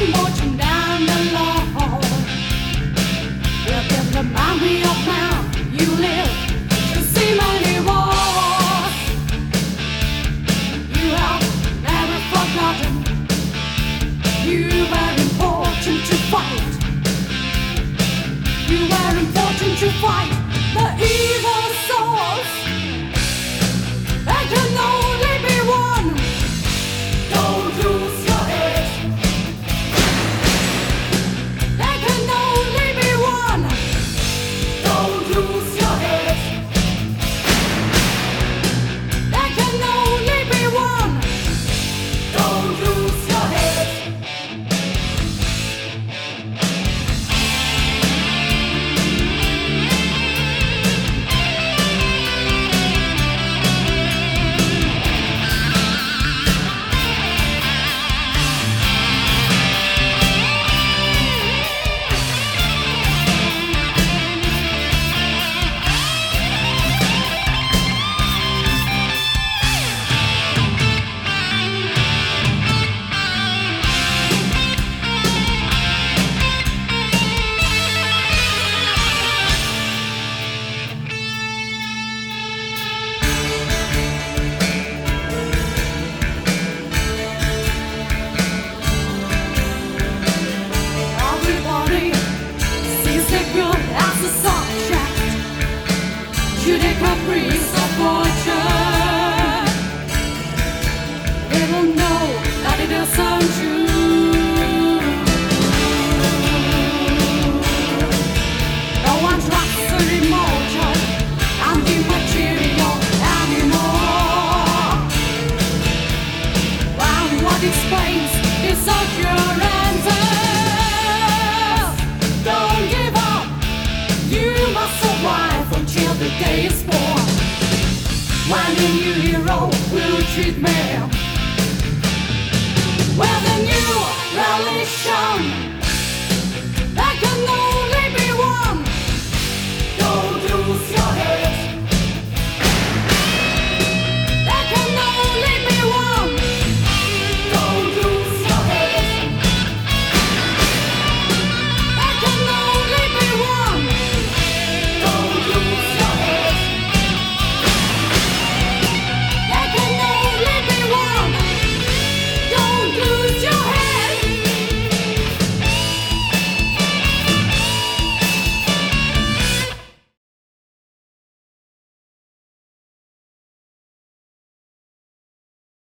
marching down the lawn. Within the memory of man, you live to see many wars. You have never forgotten. You were important to fight. You were important to fight the evil souls. There can only be one. Don't lose your head. There can only be one. Don't lose your head. There can only be one. Don't lose your head. You take caprice of fortune. They will know that it isn't true. No one trusts the emotion and the material anymore. And what explains is secure answers. Don't give up. You must survive until the day is born, when the new hero will treat me with a new religion.